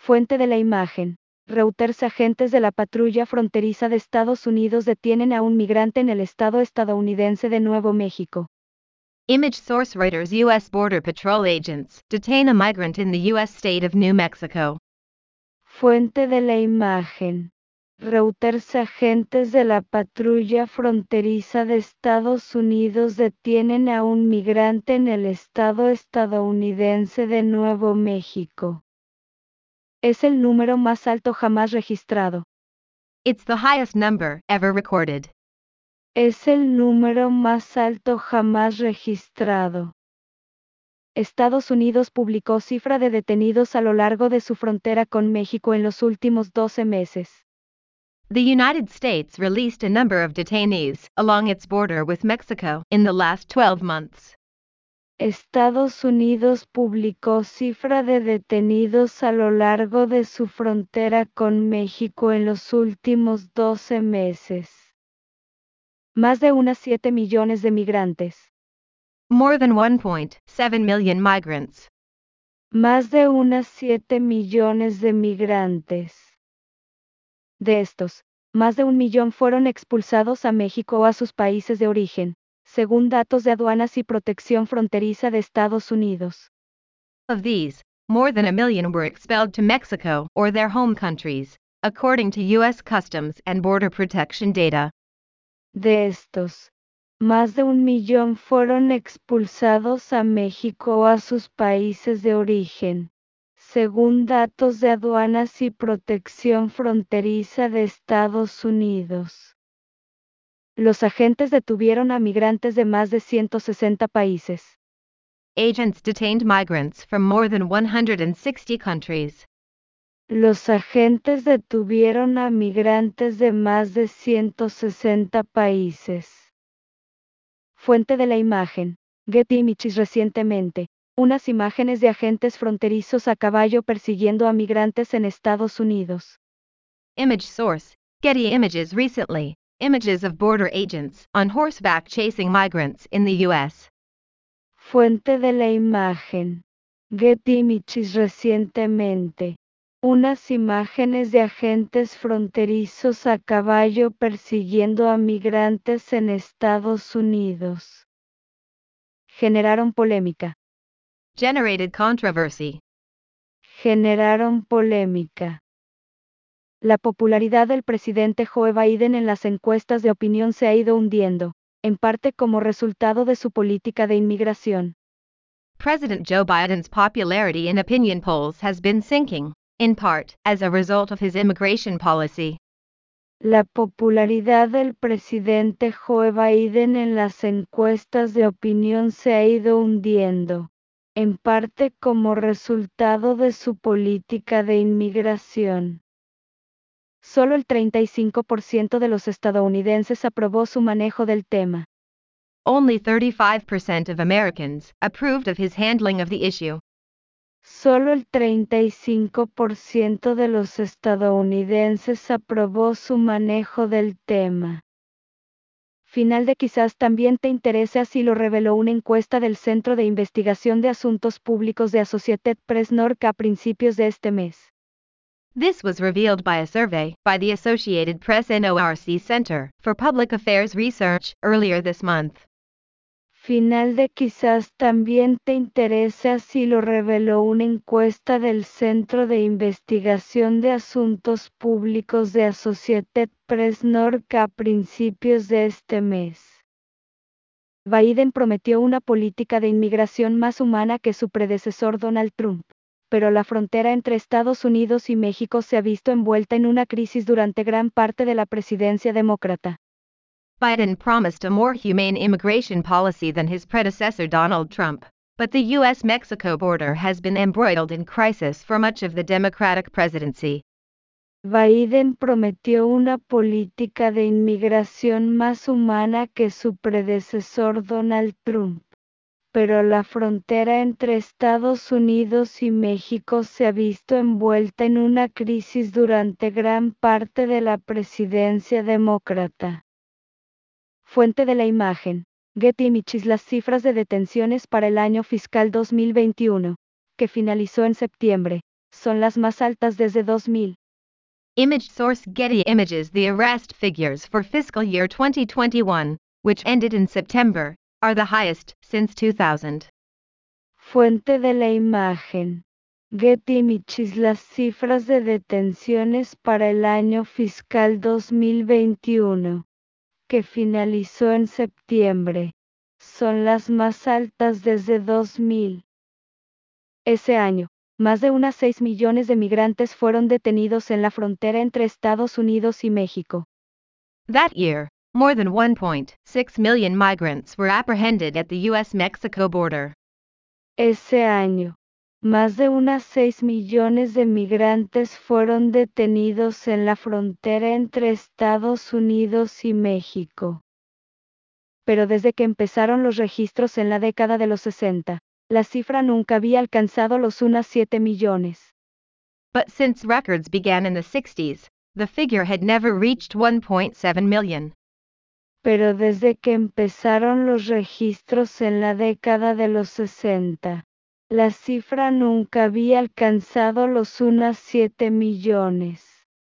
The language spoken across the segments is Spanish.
Fuente de la imagen. Reuters. Agentes de la patrulla fronteriza de Estados Unidos detienen a un migrante en el estado estadounidense de Nuevo México. Image source Reuters. U.S. Border Patrol agents detain a migrant in the U.S. state of New Mexico. Fuente de la imagen. Reuters. Agentes de la patrulla fronteriza de Estados Unidos detienen a un migrante en el estado estadounidense de Nuevo México. Es el número más alto jamás registrado. It's the highest number ever recorded. Es el número más alto jamás registrado. Estados Unidos publicó cifra de detenidos a lo largo de su frontera con México en los últimos 12 meses. The United States released a number of detainees along its border with Mexico in the last 12 months. Estados Unidos publicó cifra de detenidos a lo largo de su frontera con México en los últimos 12 meses. Más de unas 7 millones de migrantes. More than 1.7 million migrants. Más de unas 7 millones de migrantes. De estos, más de 1 millón fueron expulsados a México o a sus países de origen, según datos de Aduanas y Protección Fronteriza de Estados Unidos. Of these, more than 1 million were expelled to Mexico or their home countries, according to U.S. Customs and Border Protection data. De estos, más de 1 millón fueron expulsados a México o a sus países de origen, según datos de Aduanas y Protección Fronteriza de Estados Unidos. Los agentes detuvieron a migrantes de más de 160 países. Agents detained migrants from more than 160 countries. Los agentes detuvieron a migrantes de más de 160 países. Fuente de la imagen. Getty Images. Recientemente, unas imágenes de agentes fronterizos a caballo persiguiendo a migrantes en Estados Unidos. Image source, Getty Images. Recently, images of border agents on horseback chasing migrants in the U.S. Fuente de la imagen. Getty Images. Recientemente, unas imágenes de agentes fronterizos a caballo persiguiendo a migrantes en Estados Unidos generaron polémica. Generated controversy. Generaron polémica. La popularidad del presidente Joe Biden en las encuestas de opinión se ha ido hundiendo, en parte como resultado de su política de inmigración. President Joe Biden's popularity in opinion polls has been sinking, in part, as a result of his immigration policy. La popularidad del presidente Joe Biden en las encuestas de opinión se ha ido hundiendo, en parte como resultado de su política de inmigración. Solo el 35% de los estadounidenses aprobó su manejo del tema. Only 35% of Americans approved of his handling of the issue. Solo el 35% de los estadounidenses aprobó su manejo del tema. Final de quizás también te interese, así lo reveló una encuesta del Centro de Investigación de Asuntos Públicos de Associated Press NORC a principios de este mes. This was revealed by a survey by the Associated Press NORC Center for Public Affairs Research earlier this month. Final de quizás también te interese, así lo reveló una encuesta del Centro de Investigación de Asuntos Públicos de Associated Press NORC a principios de este mes. Biden prometió una política de inmigración más humana que su predecesor Donald Trump, pero la frontera entre Estados Unidos y México se ha visto envuelta en una crisis durante gran parte de la presidencia demócrata. Biden promised a more humane immigration policy than his predecessor Donald Trump, but the U.S.-Mexico border has been embroiled in crisis for much of the Democratic presidency. Biden prometió una política de inmigración más humana que su predecesor Donald Trump, pero la frontera entre Estados Unidos y México se ha visto envuelta en una crisis durante gran parte de la presidencia demócrata. Fuente de la imagen. Getty Images. Las cifras de detenciones para el año fiscal 2021, que finalizó en septiembre, son las más altas desde 2000. Image source Getty Images. The arrest figures for fiscal year 2021, which ended in September, are the highest since 2000. Fuente de la imagen. Getty Images. Las cifras de detenciones para el año fiscal 2021, que finalizó en septiembre, son las más altas desde 2000. Ese año, más de unas 6 millones de migrantes fueron detenidos en la frontera entre Estados Unidos y México. That year, more than 1.6 million migrants were apprehended at the U.S.-Mexico border. Ese año, más de unas 6 millones de migrantes fueron detenidos en la frontera entre Estados Unidos y México. Pero desde que empezaron los registros en la década de los 60, la cifra nunca había alcanzado los unas 7 millones. But since records began in the 60s, the figure had never reached 1.7 million. Pero desde que empezaron los registros en la década de los 60, la cifra nunca había alcanzado los unas 7 millones.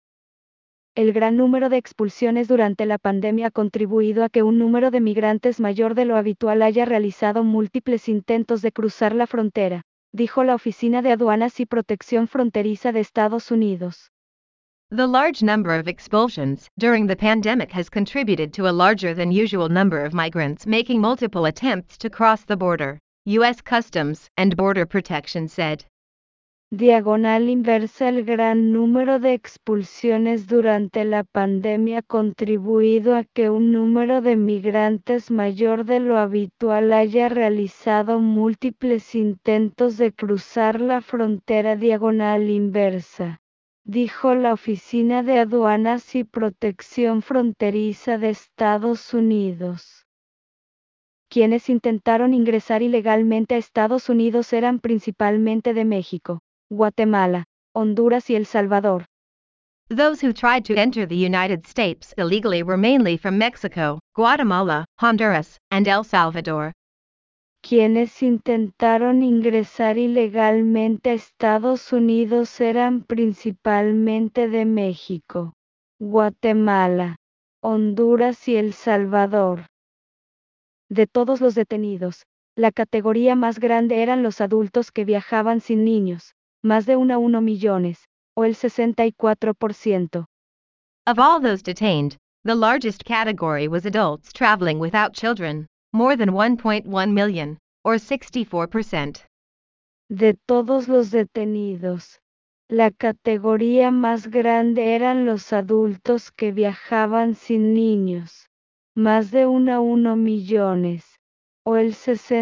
El gran número de expulsiones durante la pandemia ha contribuido a que un número de migrantes mayor de lo habitual haya realizado múltiples intentos de cruzar la frontera, dijo la Oficina de Aduanas y Protección Fronteriza de Estados Unidos. The large number of expulsions during the pandemic has contributed to a larger than usual number of migrants making multiple attempts to cross the border, U.S. Customs and Border Protection said. Diagonal inversa. El gran número de expulsiones durante la pandemia ha contribuido a que un número de migrantes mayor de lo habitual haya realizado múltiples intentos de cruzar la frontera. Diagonal inversa, dijo la Oficina de Aduanas y Protección Fronteriza de Estados Unidos. Quienes intentaron ingresar ilegalmente a Estados Unidos eran principalmente de México, Guatemala, Honduras y El Salvador. Those who tried to enter the United States illegally were mainly from Mexico, Guatemala, Honduras, and El Salvador. Quienes intentaron ingresar ilegalmente a Estados Unidos eran principalmente de México, Guatemala, Honduras y El Salvador. De todos los detenidos, la categoría más grande eran los adultos que viajaban sin niños, más de 1 millones, o el 64%. Of all those detained, the largest category was adults traveling without children, more than 1.1 million, or 64%. De todos los detenidos, la categoría más grande eran los adultos que viajaban sin niños, más de 1 millones, o el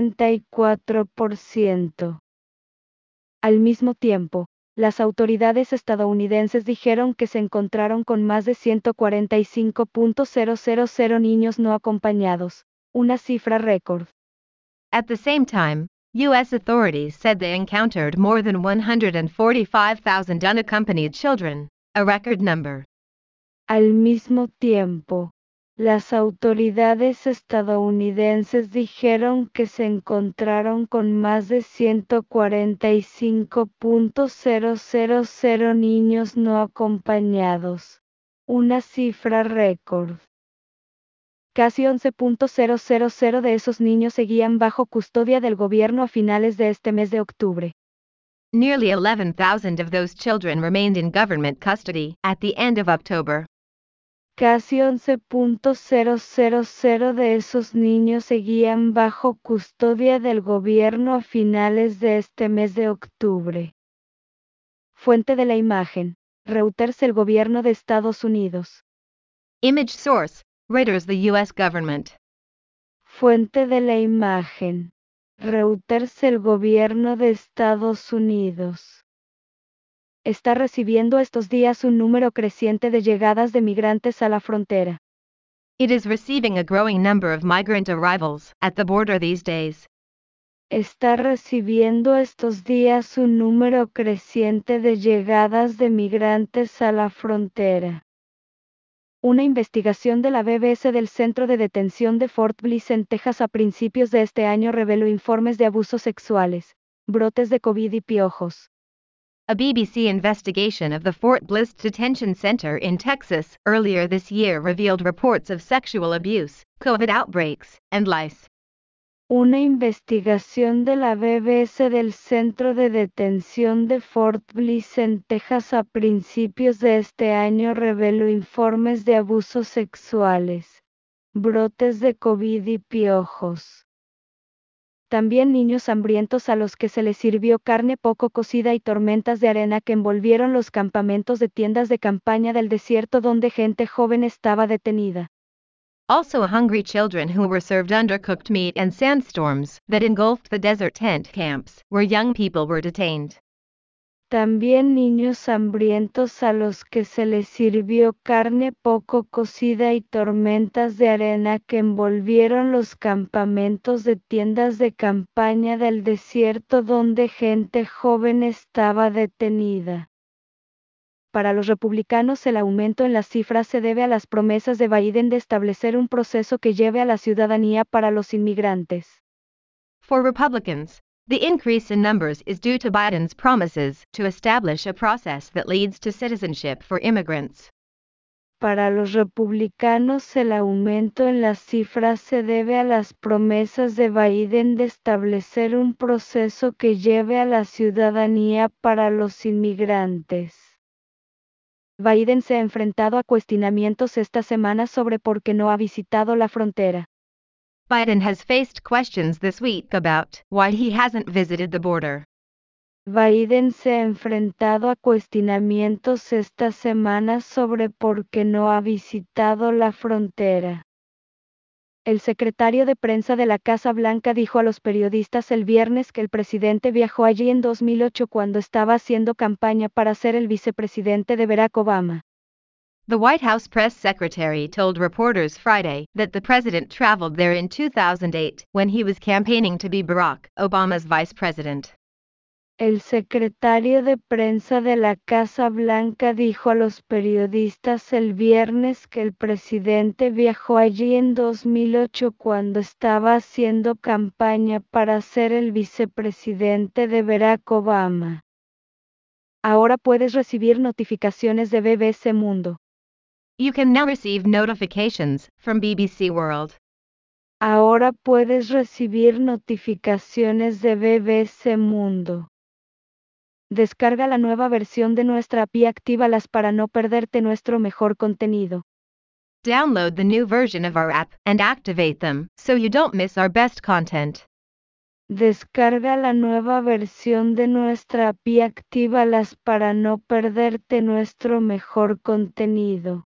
64%. Al mismo tiempo, las autoridades estadounidenses dijeron que se encontraron con más de 145.000 niños no acompañados, una cifra récord. At the same time, U.S. authorities said they encountered more than 145,000 unaccompanied children, a record number. Al mismo tiempo, las autoridades estadounidenses dijeron que se encontraron con más de 145.000 niños no acompañados, una cifra récord. Casi 11.000 de esos niños seguían bajo custodia del gobierno a finales de este mes de octubre. Nearly 11,000 of those children remained in government custody at the end of October. Casi 11.000 de esos niños seguían bajo custodia del gobierno a finales de este mes de octubre. Fuente de la imagen: Reuters. El gobierno de Estados Unidos. Image source: Reuters. The U.S. government. Fuente de la imagen: Reuters. El gobierno de Estados Unidos está recibiendo estos días un número creciente de llegadas de migrantes a la frontera. It is receiving a growing number of migrant arrivals at the border these days. Está recibiendo estos días un número creciente de llegadas de migrantes a la frontera. Una investigación de la BBC del Centro de Detención de Fort Bliss en Texas a principios de este año reveló informes de abusos sexuales, brotes de COVID y piojos. A BBC investigation of the Fort Bliss Detention Center in Texas earlier this year revealed reports of sexual abuse, COVID outbreaks, and lice. Una investigación de la BBC del Centro de Detención de Fort Bliss en Texas a principios de este año reveló informes de abusos sexuales, brotes de COVID y piojos. También niños hambrientos a los que se les sirvió carne poco cocida y tormentas de arena que envolvieron los campamentos de tiendas de campaña del desierto donde gente joven estaba detenida. Also hungry children who were served undercooked meat and sandstorms that engulfed the desert tent camps where young people were detained. También niños hambrientos a los que se les sirvió carne poco cocida y tormentas de arena que envolvieron los campamentos de tiendas de campaña del desierto donde gente joven estaba detenida. Para los republicanos el aumento en las cifras se debe a las promesas de Biden de establecer un proceso que lleve a la ciudadanía para los inmigrantes. For Republicans, the increase in numbers is due to Biden's promises to establish a process that leads to citizenship for immigrants. Para los republicanos el aumento en las cifras se debe a las promesas de Biden de establecer un proceso que lleve a la ciudadanía para los inmigrantes. Biden se ha enfrentado a cuestionamientos esta semana sobre por qué no ha visitado la frontera. Biden has faced questions this week about why he hasn't visited the border. Biden se ha enfrentado a cuestionamientos esta semana sobre por qué no ha visitado la frontera. El secretario de prensa de la Casa Blanca dijo a los periodistas el viernes que el presidente viajó allí en 2008 cuando estaba haciendo campaña para ser el vicepresidente de Barack Obama. The White House press secretary told reporters Friday that the president traveled there in 2008 when he was campaigning to be Barack Obama's vice president. El secretario de prensa de la Casa Blanca dijo a los periodistas el viernes que el presidente viajó allí en 2008 cuando estaba haciendo campaña para ser el vicepresidente de Barack Obama. Ahora puedes recibir notificaciones de BBC Mundo. You can now receive notifications from BBC World. Ahora puedes recibir notificaciones de BBC Mundo. Descarga la nueva versión de nuestra app y actívalas para no perderte nuestro mejor contenido. Download the new version of our app and activate them so you don't miss our best content. Descarga la nueva versión de nuestra app y actívalas para no perderte nuestro mejor contenido.